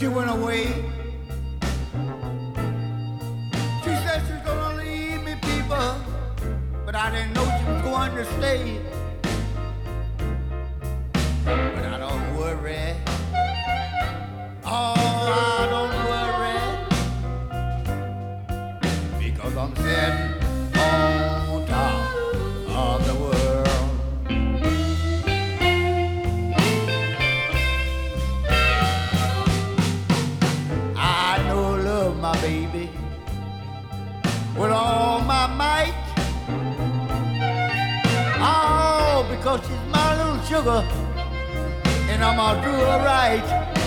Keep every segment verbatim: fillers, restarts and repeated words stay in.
She went away. She said she's gonna leave me, people, but I didn't know she was going to stay. But I don't worry. Oh, I don't worry, because I'm sitting on top of the world. I know love my baby with all my might. Oh, because she's my little sugar, and I'm gonna do her right.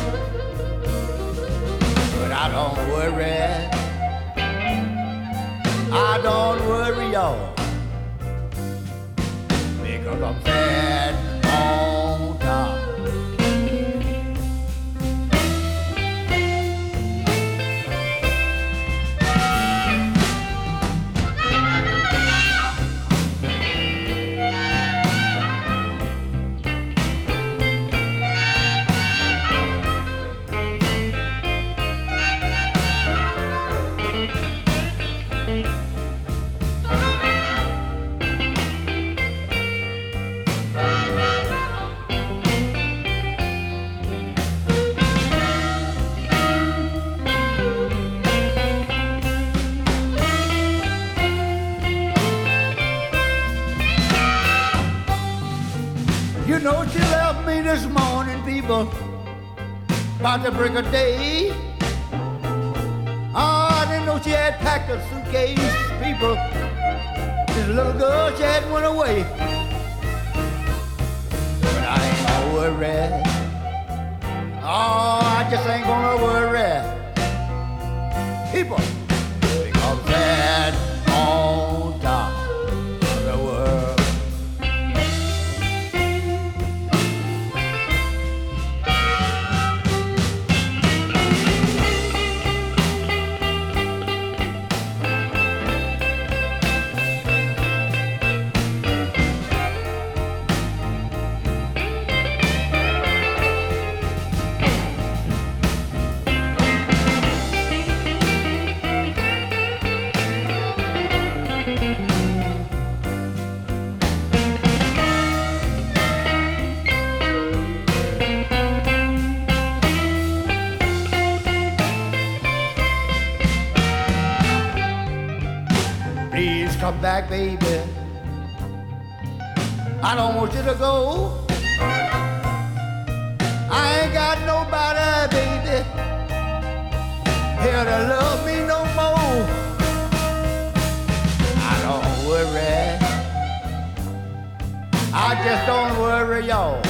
But I don't worry, I don't worry, y'all, because I'm sad on top. You know she left me this morning, people, about the break of day. Oh, I didn't know she had packed a suitcase, people. This little girl, she had went away. But I ain't gonna worry. Oh, I just ain't gonna worry, people, because that on top of the world. Please come back, baby. I don't want you to go. I ain't got nobody, baby, here to love me no more. I don't worry. I just don't worry, y'all,